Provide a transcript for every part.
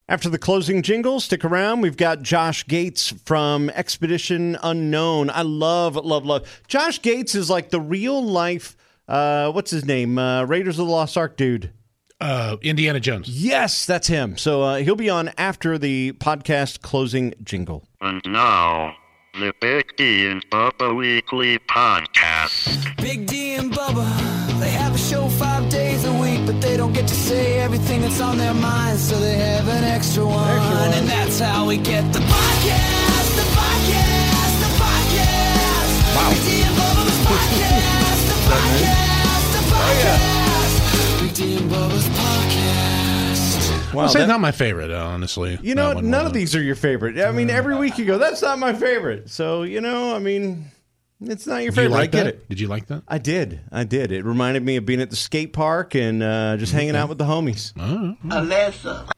After the closing jingle, stick around. We've got Josh Gates from Expedition Unknown. I love. Josh Gates is like the real life, what's his name? Raiders of the Lost Ark dude. Indiana Jones. Yes, that's him. So he'll be on after the podcast closing jingle. And now, the Big D and Bubba Weekly Podcast. Big D and Bubba, they have a show 5 days a week, but they don't get to say everything that's on their minds, so they have an extra one. And that's how we get the podcast, the podcast, the podcast. Wow. Big D and Bubba's podcast, the podcast, the podcast. Big D and Bubba's podcast. Wow, I'll say not my favorite, honestly. You know, none of these are your favorite. I mean, every week you go, that's not my favorite. So, you know, I mean, it's not your favorite. You like I get that? it. Did you like that? I did. It reminded me of being at the skate park and just hanging out with the homies. Alexa.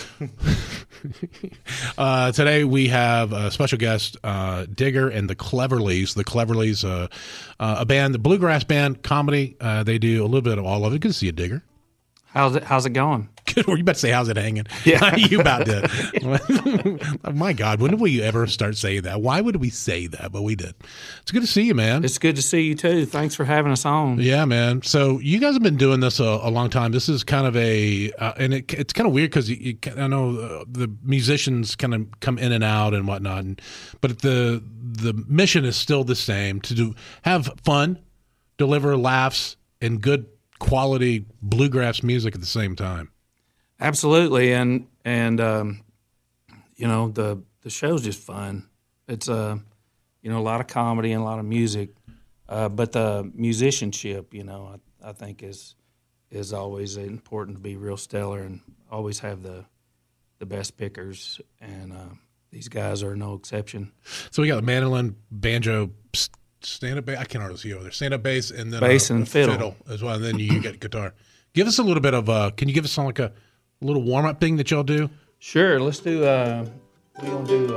Today we have a special guest, Digger and the Cleverleys. The Cleverleys, a band, the bluegrass band, comedy. They do a little bit of all of it. Good to see you, Digger. How's it going? Good. You about to say, how's it hanging? Yeah. You about to. Oh, my God, when did we ever start saying that? Why would we say that? But we did. It's good to see you, man. It's good to see you, too. Thanks for having us on. Yeah, man. So you guys have been doing this a long time. This is kind of and it's kind of weird because I know the musicians kind of come in and out and whatnot, but the mission is still the same, to have fun, deliver laughs, and good quality bluegrass music at the same time. Absolutely, and you know, the show's just fun. It's you know, a lot of comedy and a lot of music, but the musicianship, you know, I think is always important to be real stellar and always have the best pickers, and these guys are no exception. So we got a mandolin, banjo, stand-up bass. I can't hardly see over there. Stand-up bass and then bass and fiddle as well. And then you get guitar. Give us a little bit of. Can you give us like a little warm-up thing that y'all do? Sure. Let's do. We're gonna do.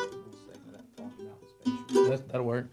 That'll work.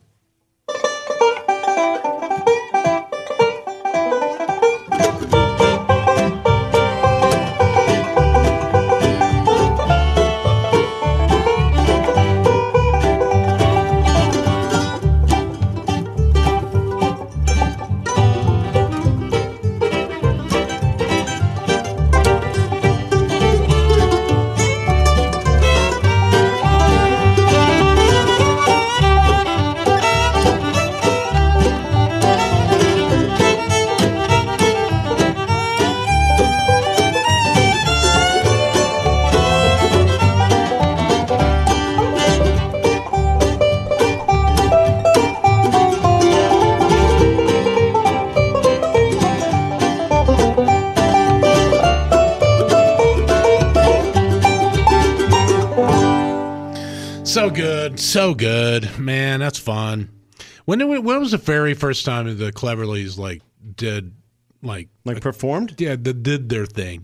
So good, man. That's fun. When was the very first time the Cleverleys did performed? Yeah, did their thing.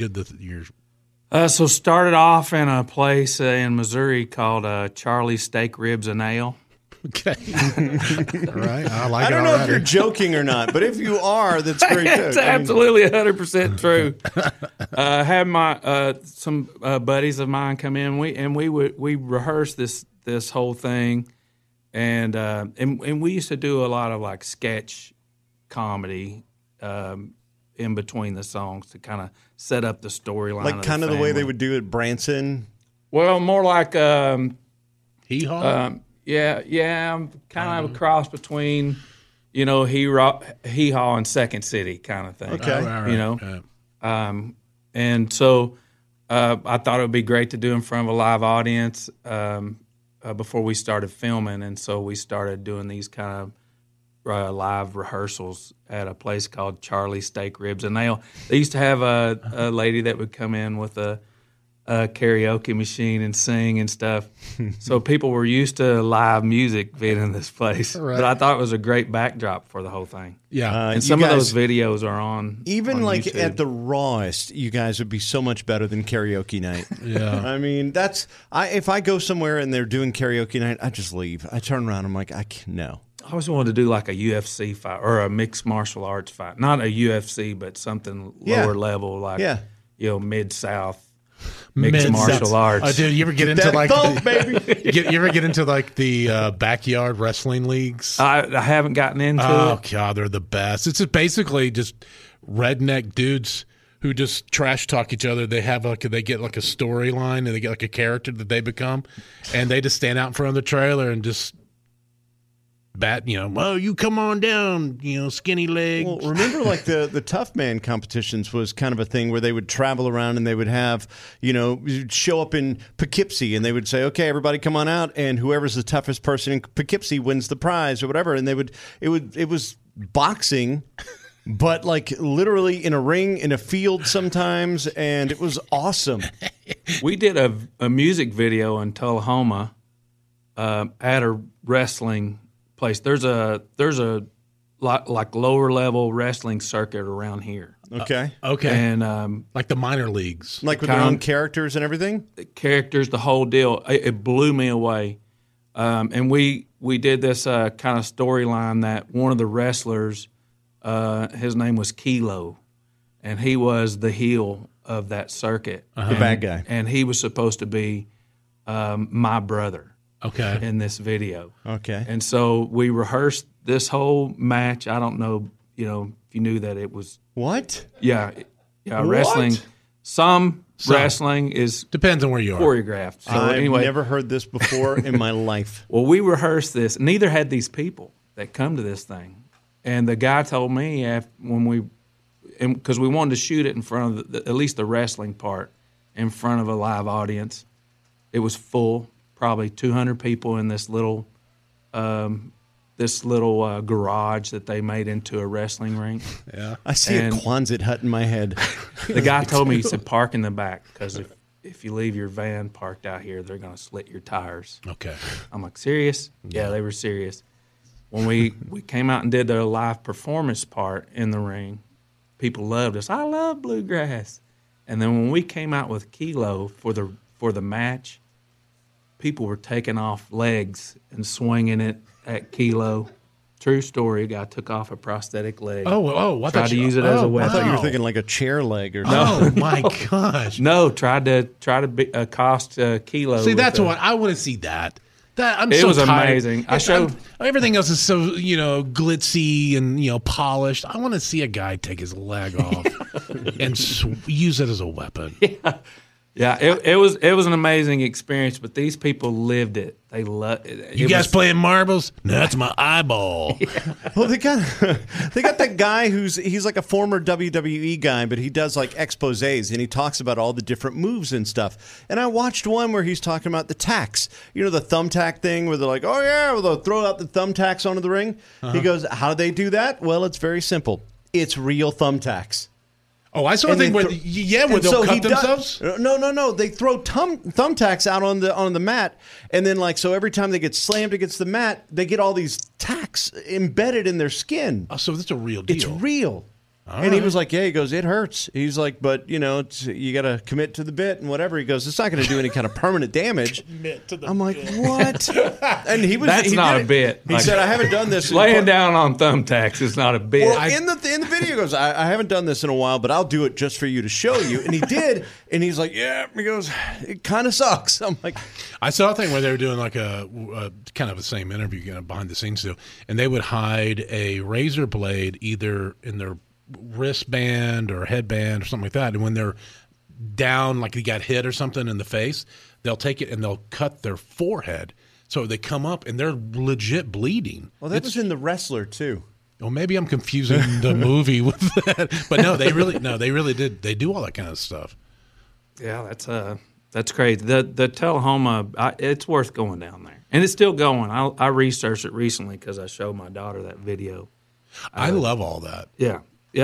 So started off in a place in Missouri called Charlie's Steak Ribs and Ale. Okay, all right. I don't know if you're joking or not, but if you are, that's great. It's absolutely 100% true. Had my some buddies of mine come in. We rehearsed this whole thing, and we used to do a lot of like sketch comedy in between the songs to kind of set up the storyline. Like kind of the way they would do it, Branson. Well, more like Hee-Haw. Yeah, kind of a cross between, you know, Hee-Haw and Second City kind of thing. Okay, you know, and so I thought it would be great to do in front of a live audience. Before we started filming, and so we started doing these kind of live rehearsals at a place called Charlie's Steak Ribs and Ale. They used to have a lady that would come in with a karaoke machine and sing and stuff. So people were used to live music being in this place. Right. But I thought it was a great backdrop for the whole thing. Yeah. And some of those videos are on Even on like YouTube. at the rawest, you guys would be so much better than karaoke night. Yeah. I mean, if I go somewhere and they're doing karaoke night, I just leave. I turn around, I'm like, no. I always wanted to do like a UFC fight or a mixed martial arts fight. Not a UFC, but something lower level, like, you know, Mid-South. mixed martial arts. Oh, dude, you ever get into That like thump, baby. you ever get into like the backyard wrestling leagues? I haven't gotten into Oh it. God, they're the best. It's just basically just redneck dudes who just trash talk each other. They have they get like a storyline and they get like a character that they become, and they just stand out in front of the trailer and just well, you come on down, skinny leg. Well, remember, like the Tough Man competitions was kind of a thing where they would travel around and they would have, you'd show up in Poughkeepsie and they would say, "Okay, everybody, come on out," and whoever's the toughest person in Poughkeepsie wins the prize or whatever. And it was boxing, but like literally in a ring in a field sometimes, and it was awesome. We did a music video in Tullahoma at a wrestling place. There's a like lower level wrestling circuit around here. Okay, Okay, And like the minor leagues. like with their own characters and everything. characters, the whole deal. It blew me away. And we did this kind of storyline that one of the wrestlers, his name was Kilo, and he was the heel of that circuit. The bad guy. And he was supposed to be my brother Okay, in this video. Okay. And so we rehearsed this whole match. I don't know, if you knew that it was, What? wrestling. Some wrestling is depends on where you are. choreographed. So I've anyway, never heard this before in my life. well, we rehearsed this. Neither had these people that come to this thing. And the guy told me because we wanted to shoot it in front of at least the wrestling part in front of a live audience. It was full, probably 200 people in this little garage that they made into a wrestling ring. Yeah, I see And- a Quonset hut in my head. The guy told me, he said, park in the back because if you leave your van parked out here, they're going to slit your tires. okay. I'm like, serious? Yeah, they were serious. When we came out and did the live performance part in the ring, people loved us. I love bluegrass. And then when we came out with Kilo for the match, people were taking off legs and swinging it at Kilo. True story. A guy took off a prosthetic leg. Oh! I Tried thought to use it as a weapon. I thought you were wow. thinking like a chair leg or something. Oh my gosh! No, tried to accost Kilo. See, with that's a- what I want to see. That I'm It so was tired. amazing. I showed- everything else is so glitzy and polished. I want to see a guy take his leg off and use it as a weapon. Yeah, it was an amazing experience, but these people lived it. They loved it. You guys playing marbles? No, that's my eyeball. Well, they got that guy he's like a former WWE guy, but he does like exposés and he talks about all the different moves and stuff. And I watched one where he's talking about the tacks. You know, the thumbtack thing where they're like, "Oh yeah," well, they'll throw out the thumbtacks onto the ring. He goes, "How do they do that?" Well, it's very simple. It's real thumbtacks. Oh, I saw a And thing they where throw- where and they'll so cut he does- themselves. No. They throw thumbtacks out on the mat, and then so every time they get slammed against the mat, they get all these tacks embedded in their skin. Oh, so that's a real deal. It's real. And he was like, "Yeah," he goes, "It hurts." He's like, "But you got to commit to the bit and whatever." He goes, "It's not going to do any kind of permanent damage." I'm like, "What?" And he was. That's he not did a it. bit. He Like, said, "I haven't done this." laying down on thumbtacks is not a bit. Well, in the video he goes, I haven't done this in a while, but I'll do it just for you to show you. And he did, and he's like, "Yeah." He goes, "It kind of sucks." I'm like, I saw a thing where they were doing like a kind of the same interview, behind the scenes too, and they would hide a razor blade either in their wristband or headband or something like that, and when they're down, like they got hit or something in the face, they'll take it and they'll cut their forehead, so they come up and they're legit bleeding. "Well, that was in The Wrestler too." Well, maybe I'm confusing the movie with that, but no, they really did. They do all that kind of stuff. Yeah, that's crazy. The Tullahoma, it's worth going down there, and it's still going. I researched it recently because I showed my daughter that video. I love all that. Yeah,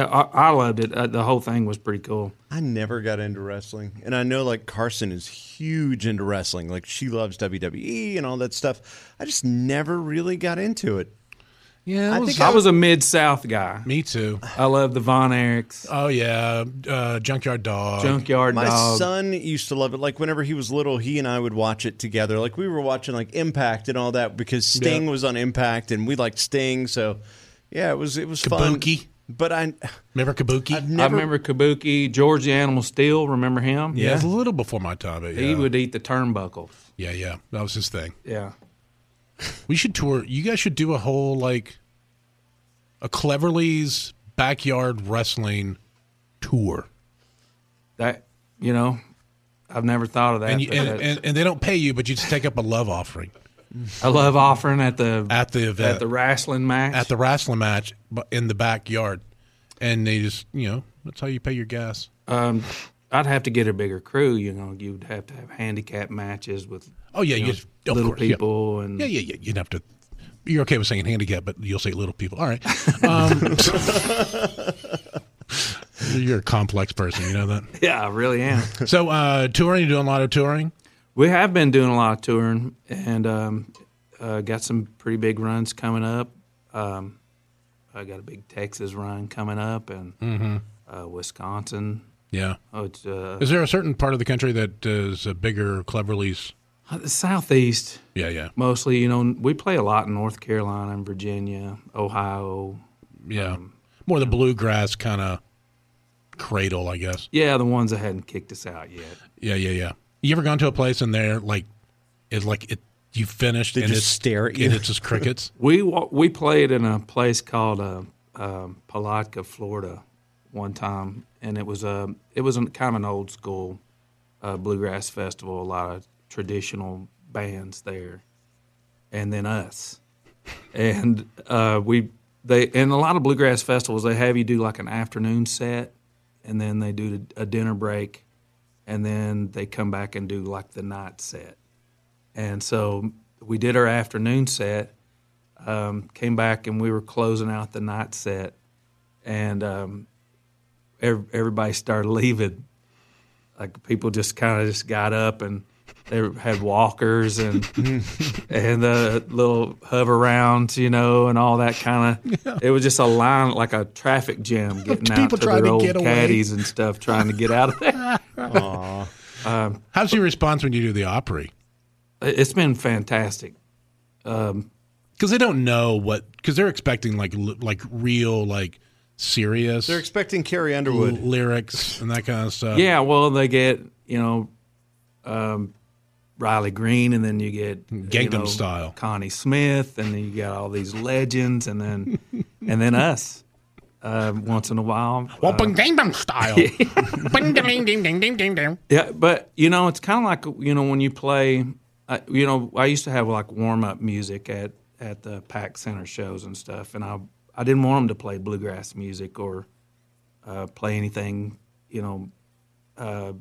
I loved it. The whole thing was pretty cool. I never got into wrestling, and I know like Carson is huge into wrestling. Like she loves WWE and all that stuff. I just never really got into it. Yeah, I was a Mid-South guy. me too. I love the Von Erichs, Oh yeah, Junkyard Dog. Junkyard My Dog. son used to love it. Like whenever he was little, he and I would watch it together. Like we were watching like Impact and all that because Sting Yeah. was on Impact, and we liked Sting. So yeah, it was fun. Kabuki. but I Remember Kabuki? I've I never. remember Kabuki, George the Animal Steel. Remember him? Yeah, it was a little before my time. But He would eat the turnbuckles. Yeah. That was his thing. Yeah. We should tour. You guys should do a whole, like, a Cleverly's backyard wrestling tour. That, I've never thought of that. And, you, but that's- and they don't pay you, but you just take up a love offering I love offering at the event. at the wrestling match. At the wrestling match but in the backyard. And they just, that's how you pay your gas. I'd have to get a bigger crew. You'd have to have handicap matches with Oh, yeah. you know, of little course, yeah. people and Yeah. You'd have to. You're okay with saying handicap, but you'll say little people. All right. You're a complex person. You know that? yeah, I really am. So, touring, you doing a lot of touring? We have been doing a lot of touring and got some pretty big runs coming up. I got a big Texas run coming up and Wisconsin. Yeah. Oh, it's Is there a certain part of the country that is a bigger Cleverly's? the Southeast Yeah. mostly. We play a lot in North Carolina and Virginia, Ohio. Yeah. More the bluegrass kind of cradle, I guess. Yeah, the ones that hadn't kicked us out yet. Yeah. You ever gone to a place and they're you finished They and just it's stare at you. and it's just crickets? We played in a place called Palatka, Florida, one time, and it was kind of an old school bluegrass festival. A lot of traditional bands there, and then us, and in a lot of bluegrass festivals they have you do like an afternoon set, and then they do a dinner break, and then they come back and do like the night set. And so we did our afternoon set, came back, and we were closing out the night set, and everybody started leaving. Like people just kind of got up, and they had walkers and the little hover rounds, and all that kind of. Yeah. It was just a line, like a traffic jam, getting out to their old caddies and stuff, trying to get out of there. Aww. How's your response when you do the Opry? It's been fantastic. Because they don't know because they're expecting like real, like serious. They're expecting Carrie Underwood lyrics and that kind of stuff. Yeah, well, they get Riley Green, and then you get Gangnam Style, Connie Smith, and then you got all these legends, and then us. Once in a while, Gangnam Style. Yeah, but it's kind of like when you play. I used to have like warm up music at the PAC Center shows and stuff, and I didn't want them to play bluegrass music or play anything that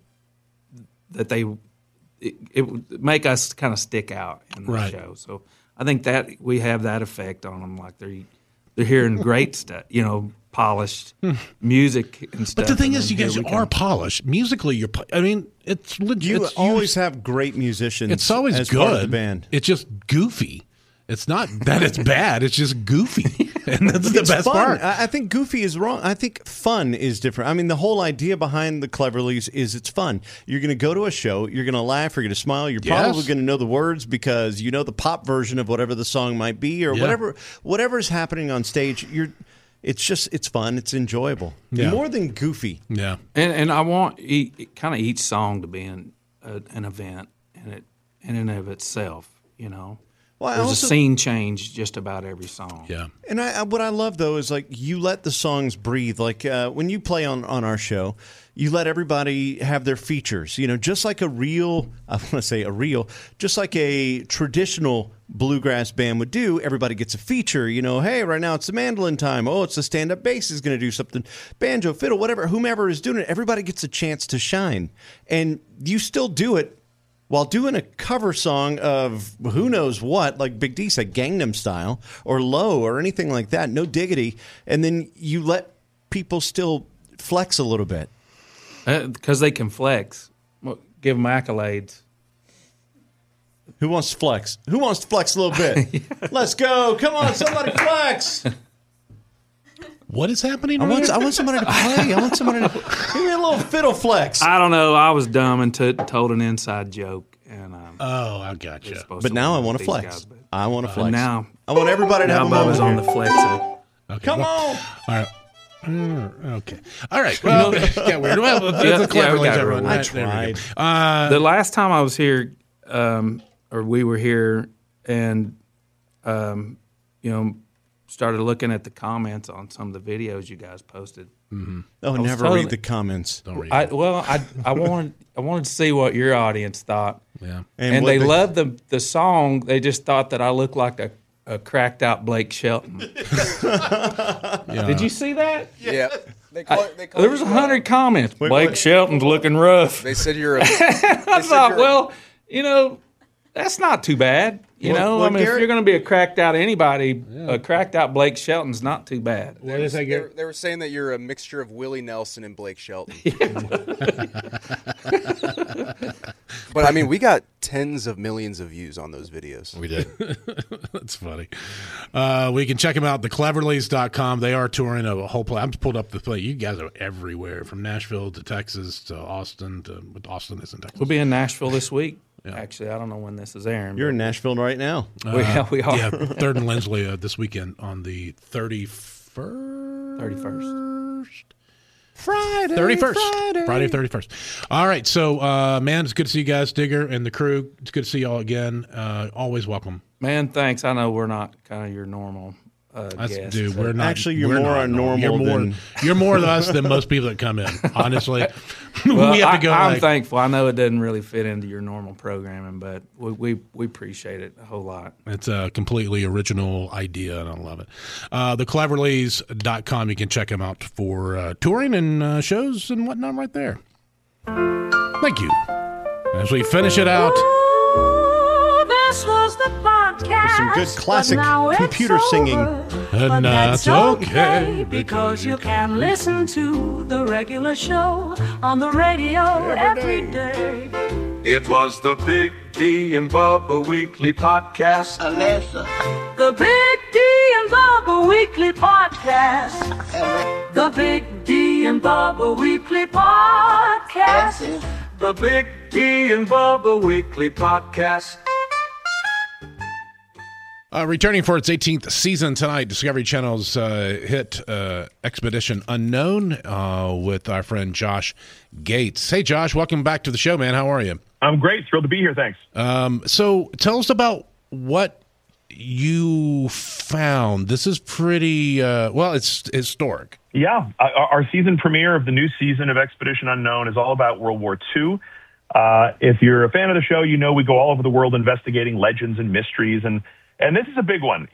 it would make us kind of stick out in the show. So I think that we have that effect on them, like they're hearing great stuff, polished music and stuff. But the thing is, you guys are polished musically. It's legit. You always have great musicians. It's always as good. Part of the band. It's just goofy. It's not that it's bad. It's just goofy, and that's the best fun. part. I think goofy is wrong. I think fun is different. I mean, the whole idea behind the Cleverleys is it's fun. You're going to go to a show. You're going to laugh. You're going to smile. You're probably going to know the words because you know the pop version of whatever the song might be or whatever's happening on stage. It's fun. It's enjoyable. Yeah. More than goofy. Yeah. And I want kind of each song to be an event in and of itself. Well, there's a scene change just about every song. Yeah. And what I love, though, is like you let the songs breathe. Like when you play on our show, you let everybody have their features. Just like just like a traditional bluegrass band would do, everybody gets a feature. Hey, right now it's the mandolin time. Oh, it's the stand-up bass is going to do something. Banjo, fiddle, whatever, whomever is doing it, everybody gets a chance to shine. And you still do it while doing a cover song of who knows what, like Big D said, Gangnam Style or Low or anything like that, no diggity, and then you let people still flex a little bit. Because they can flex. Well, give them accolades. Who wants to flex? Who wants to flex a little bit? Let's go. Come on, somebody flex. What is happening? I want somebody to play. I want somebody to give me a little fiddle flex. I don't know. I was dumb and told an inside joke. And I got you. But now I want to flex. I want to flex. Now I want everybody to have a moment. Bubba's on the flexing. Okay, Come on. All right. Okay. All right. Well, got weird. Well, it's a clever we got everyone. I There we go. tried. The last time I was here, or we were here, and started looking at the comments on some of the videos you guys posted. Oh, never totally- read the comments. Don't read I it. wanted to see what your audience thought, Yeah. and what they loved the song. They just thought that I looked like a cracked out Blake Shelton. Did you see that? Yeah. They call There was 100 comments. Blake what? Shelton's looking rough. They said you're a. I thought, well, that's not too bad. Well, I mean, if Garrett- you're going to be a cracked out anybody, a cracked out Blake Shelton's not too bad. What is that, Garrett? They were saying that you're a mixture of Willie Nelson and Blake Shelton. But I mean, we got tens of millions of views on those videos. We did. That's funny. We can check them out, thecleverleys.com. They are touring a whole play. I'm pulled up the play. You guys are everywhere, from Nashville to Texas to Austin. Austin isn't Texas. We'll be in Nashville this week. Actually, I don't know when this is airing. You're in Nashville right now. we are. Yeah, 3rd and Lindsley this weekend on the 31st. 31st. Friday. 31st. Friday 31st. All right. So, man, it's good to see you guys, Digger and the crew. It's good to see y'all again. Always welcome. Man, thanks. I know we're not kind of your normal guests. Dude, we're not. Actually, you're we're more not normal than- You're more of us than most people that come in, honestly. Well, we have to go. I'm thankful. I know it doesn't really fit into your normal programming, but we appreciate it a whole lot. It's a completely original idea, and I love it. Thecleverleys.com. You can check them out for touring and shows and whatnot right there. Thank you. As we finish it out, This was the podcast. Some good classic but now it's computer singing. over. And But that's okay, because you can listen to the regular show on the radio every day. It was the Big D and Bubba Weekly Podcast. The Big D and Bubba Weekly Podcast. The Big D and Bubba Weekly Podcast. The Big D and Bubba Weekly Podcast. returning for its 18th season tonight, Discovery Channel's hit Expedition Unknown with our friend Josh Gates. Hey, Josh, welcome back to the show, man. How are you? I'm great. Thrilled to be here. Thanks. So tell us about what you found. This is pretty, it's historic. Yeah. Our season premiere of the new season of Expedition Unknown is all about World War II. If you're a fan of the show, you know we go all over the world investigating legends and mysteries. And this is a big one.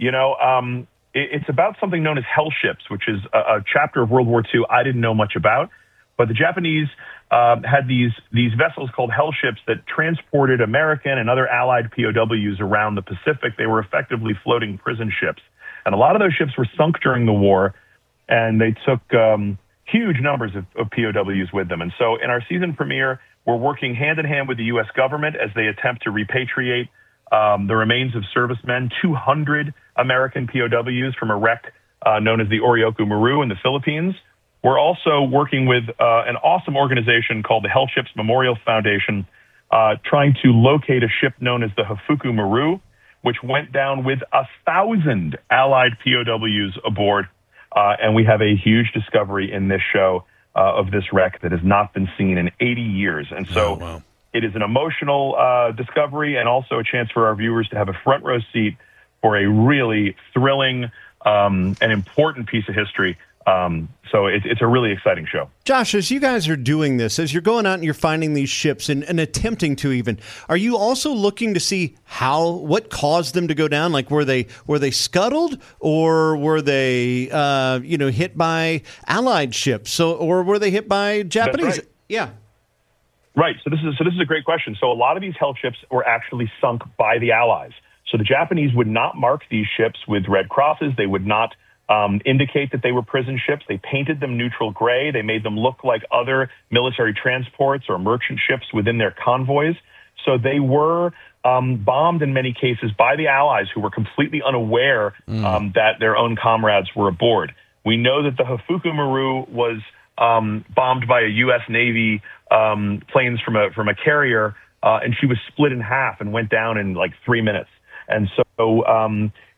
It's about something known as hell ships, which is a chapter of World War II I didn't know much about. But the Japanese had these vessels called hell ships that transported American and other Allied POWs around the Pacific. They were effectively floating prison ships. And a lot of those ships were sunk during the war, and they took huge numbers of POWs with them. And so in our season premiere, we're working hand-in-hand with the U.S. government as they attempt to repatriate the remains of servicemen, 200 American POWs from a wreck known as the Oryoku Maru in the Philippines. We're also working with an awesome organization called the Hell Ships Memorial Foundation, trying to locate a ship known as the Hafuku Maru, which went down with 1,000 Allied POWs aboard. And we have a huge discovery in this show of this wreck that has not been seen in 80 years. And so it is an emotional discovery and also a chance for our viewers to have a front row seat for a really thrilling and important piece of history. So it's a really exciting show. Josh, as you guys are doing this, as you're going out and you're finding these ships and attempting to even, are you also looking to see what caused them to go down? Like, were they scuttled, or were they, hit by Allied ships? Or were they hit by Japanese? That's right. Yeah. Right. So this is a great question. So a lot of these hell ships were actually sunk by the Allies. So the Japanese would not mark these ships with red crosses. They would not indicate that they were prison ships. They painted them neutral gray. They made them look like other military transports or merchant ships within their convoys. So they were bombed in many cases by the Allies, who were completely unaware that their own comrades were aboard. We know that the Hafuku Maru was bombed by a U.S. Navy planes from a carrier, and she was split in half and went down in like 3 minutes. And so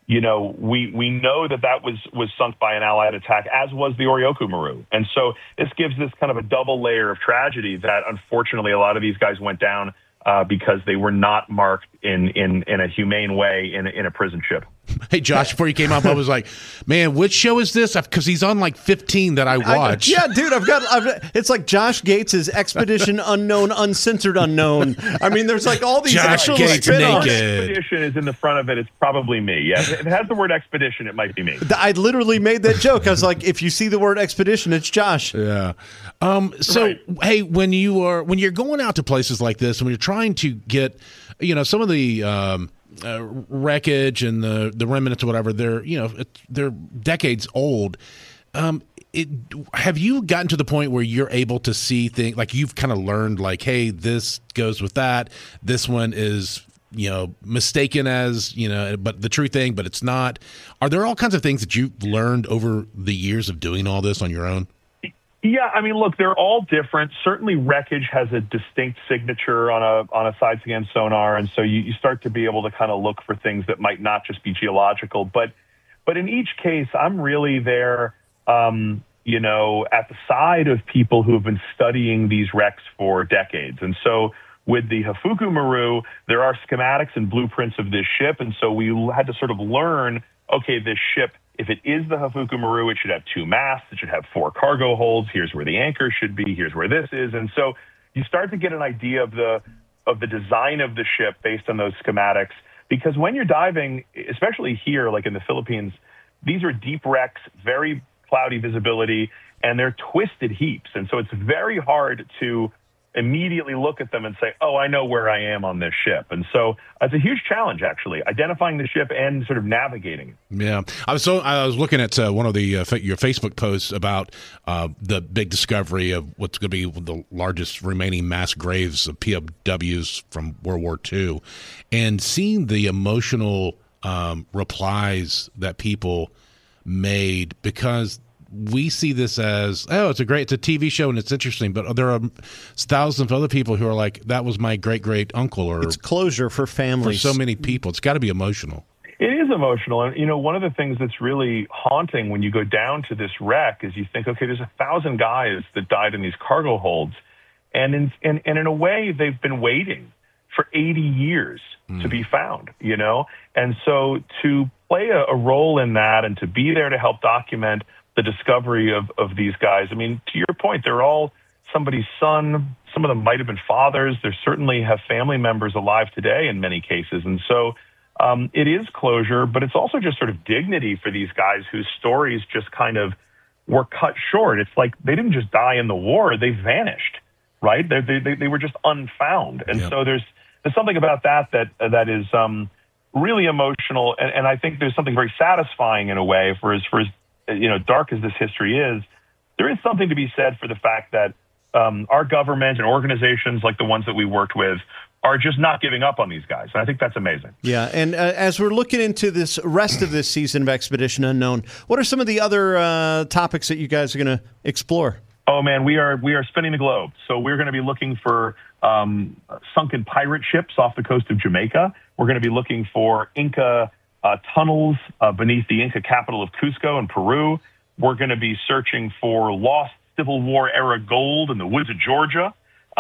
you know, we know that was sunk by an Allied attack, as was the Oryoku Maru. And so this gives this kind of a double layer of tragedy that unfortunately a lot of these guys went down because they were not marked in a humane way in a prison ship. Hey, Josh, before you came up, I was like, man, which show is this? Because he's on like 15 that I watch. Yeah, dude, it's like Josh Gates' Expedition Unknown, Uncensored Unknown. I mean, there's like all these Josh actual Gates spin-offs. naked. Expedition is in the front of it. It's probably me. Yeah, if it has the word expedition, it might be me. I literally made that joke. I was like, if you see the word expedition, it's Josh. Yeah. Hey, when you're going out to places like this, when you're trying to get, you know, some of the wreckage and the remnants or whatever, they're decades old. Have you gotten to the point where you're able to see things like you've kind of learned, like, hey, this goes with that. This one is, you know, mistaken as, you know, but the true thing, but it's not. Are there all kinds of things that you've learned over the years of doing all this on your own? Yeah, I mean, look, they're all different. Certainly, wreckage has a distinct signature on a side-scan sonar, and so you start to be able to kind of look for things that might not just be geological. But in each case, I'm really there, you know, at the side of people who have been studying these wrecks for decades. And so with the Hafuku Maru, there are schematics and blueprints of this ship, and so we had to sort of learn, okay, this ship, if it is the Hafuku Maru, it should have 2 masts, it should have 4 cargo holds, here's where the anchor should be, here's where this is. And so you start to get an idea of the design of the ship based on those schematics, because when you're diving, especially here, like in the Philippines, these are deep wrecks, very cloudy visibility, and they're twisted heaps. And so it's very hard to immediately look at them and say, oh, I know where I am on this ship. And so it's a huge challenge, actually, identifying the ship and sort of navigating it. Yeah. I was looking at one of your Facebook posts about the big discovery of what's going to be the largest remaining mass graves of POWs from World War II, and seeing the emotional replies that people made, because we see this as, oh, it's a TV show and it's interesting, but there are thousands of other people who are like, that was my great uncle, or it's closure for families, for so many people. It's got to be emotional. It is emotional. And, you know, one of the things that's really haunting when you go down to this wreck is you think, okay, there's 1,000 guys that died in these cargo holds. And in a way, they've been waiting for 80 years to be found, you know? And so to play a role in that and to be there to help document the discovery of these guys. I mean, to your point, they're all somebody's son. Some of them might have been fathers. They certainly have family members alive today in many cases. And so it is closure, but it's also just sort of dignity for these guys whose stories just kind of were cut short. It's like they didn't just die in the war. They vanished, right? They were just unfound. And so there's something about that is really emotional. And I think there's something very satisfying in a way for as you know, dark as this history is. There is something to be said for the fact that our government and organizations like the ones that we worked with are just not giving up on these guys. And I think that's amazing. Yeah, and as we're looking into this rest of this season of Expedition Unknown, what are some of the other topics that you guys are going to explore? Oh, man, we are spinning the globe. So we're going to be looking for sunken pirate ships off the coast of Jamaica. We're going to be looking for Inca tunnels beneath the Inca capital of Cusco in Peru. We're going to be searching for lost Civil War era gold in the woods of Georgia.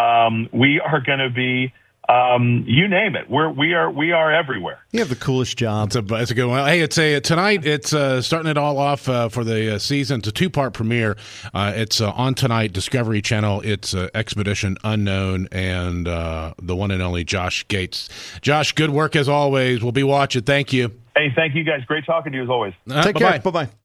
We are going to be, you name it. We are everywhere. You have the coolest job. It's a good one. Hey, tonight. It's starting it all off for the season. It's a 2-part premiere. It's on tonight, Discovery Channel. It's Expedition Unknown, and the one and only Josh Gates. Josh, good work as always. We'll be watching. Thank you. Hey, thank you guys. Great talking to you as always. Take care. Bye-bye.